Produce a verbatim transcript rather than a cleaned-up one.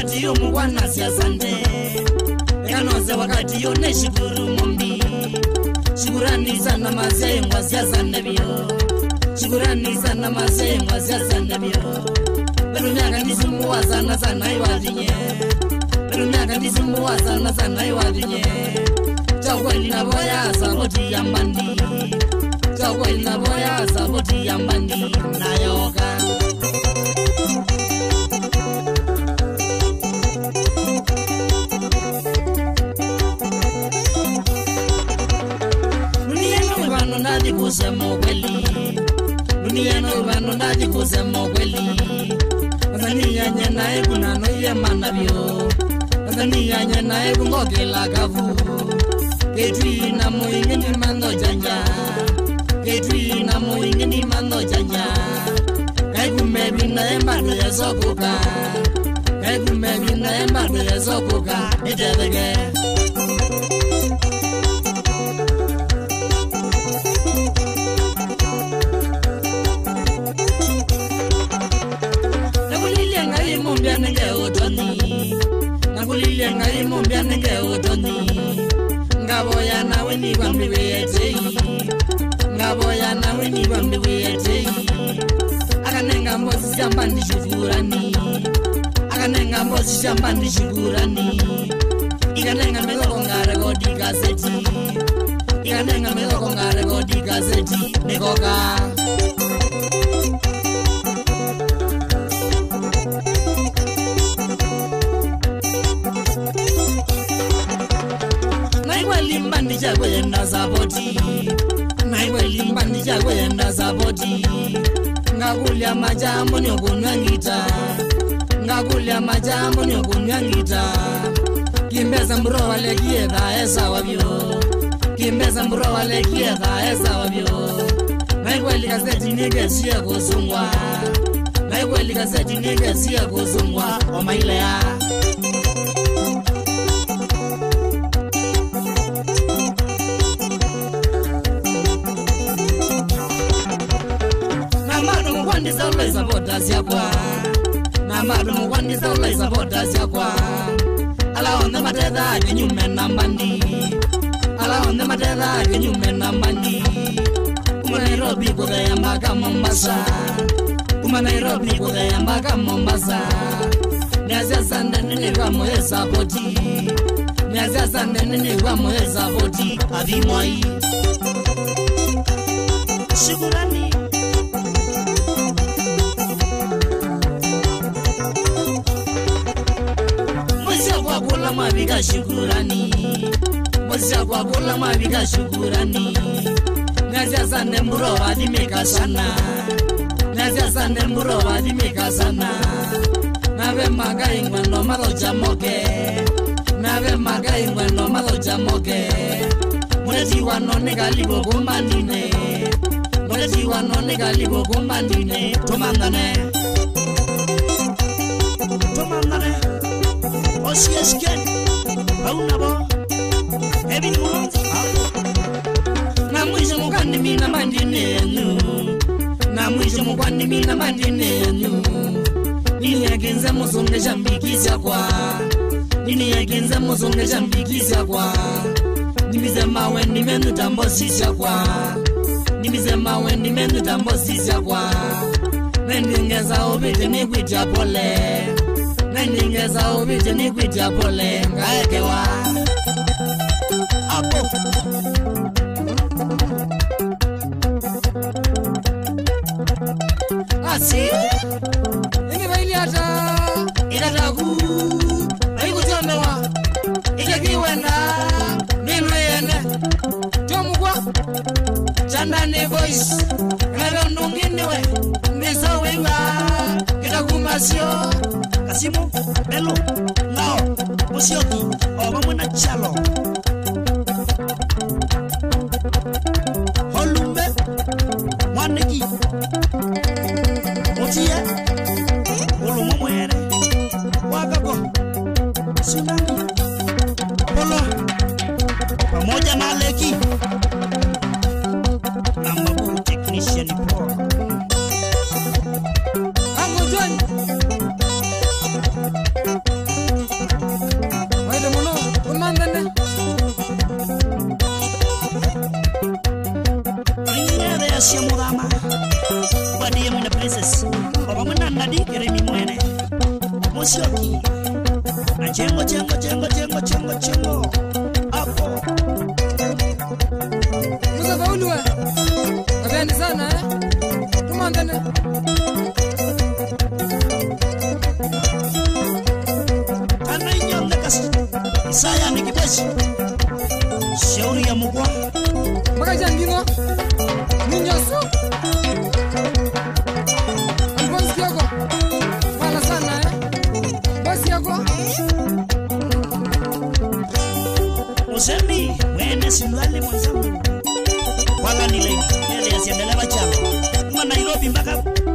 wakati yo mwana siasante ekanoze wakati yo neshukuru mombi shukurani sana mazee ngwa siasante bio shukurani sana mazee ngwa siasante bio pero miaka ndisumbuwa sana sana iwadinye pero miaka ndisumbuwa sana sana iwadinye chakweli na boya saboti ya mbandi chakweli na boya saboti ya mbandi nayoka Nadi kusema kweli dunia no bano nadi kusema kweli Tanzania nyana e kuna no ye manabio Tanzania nyana e ngokela kavu Ketwi na moinge ni mando janja Ketwi na moinge ni mando janja Kai kumebi na embado ya sokoka Kai kumebi na embado ya sokoka Etebege Nge utoni Nakulilia ngai mumbia nge utoni Ngaboya nawe ni wambiwete Ngaboya nawe ni wambiwete Akanenga mbozi shambani shukurani Akanenga mbozi shambani shukurani Ikanenga meloko ngare godi gazeti Ikanenga meloko ngare godi gazeti Nikoka Limbandi chakwe enda saboti Naiwe limbandi chakwe enda saboti Ngakulia majambo nyokunywa ngita Ngakulia majambo nyokunywa ngita Kimbeza mburo wale kiedha esa wabyo Kimbeza mburo wale kiedha esa wabyo Naiwe likaseti nige siya kusungwa Naiwe likaseti nige siya kusungwa Omailea Mwandisa ula isapota siakwa Namadu mwandisa ula isapota siakwa Ala onde mateza ake nyume nambandi Ala onde mateza ake nyume nambandi Kuma Nairobi kuthe ya mbaka Mombasa Kuma Nairobi kuthe ya mbaka Mombasa Niazia sande nini kwa moe sapoti Niazia sande nini kwa moe sapoti Adhimwai Shukurani Kula mabiga shukurani Mwazia kwa kula mabiga shukurani Ngazia sande mburo wadimeka sana Ngazia sande mburo wadimeka sana Nave maga ingwendo malo jamoke Nave maga ingwendo malo jamoke Mwezi wano negalibo kumbandine Mwezi wano negalibo kumbandine Tumandane Tumandane Osiesken, Baunabo, Ebi Mons, Namuize Mugandi Mina Mandine, Namuize Mugandi Mina Mandine, Nini Agenza Mozonga Jambikisa kwa, Nini Agenza Mozonga Jambikisa kwa, Nimize Mawe Nimenu Tambosisa kwa, Nimize Mawe Nimenu Tambosisa kwa, Nendingeza Obete Nigwija Pole. Ningeza ubije nikwita pole ngaekewa Apo Asi Ingi baili ata Ikataku Aikuchomewa Ikakiwenda Nilwene Chomukwa Chandani voice Ngabe ndunginiwe Miso winga Kitakumasyo Kasimu, Belo, Lao, Musioki, Obamuna Chalo Holumbe, Wanegi Otie, Olumumwere Wagago, Tsunami Polo, pamoja na Leki Nambabu Technician Pro Ango John Chengo chengo chengo chengo chengo chengo hapo Musa faulu we Abeni sana eh Tumandane Kana inyonga kasi Isaya ni kibeshi Shauri ya mugwa Maka jangingo Ninyosu Alfonsi yako Mala sana eh Basi yako Usemi wene sinuali mwanzangu Wala nileni Yale ya siendelewa chama Mwa Nairobi mbaka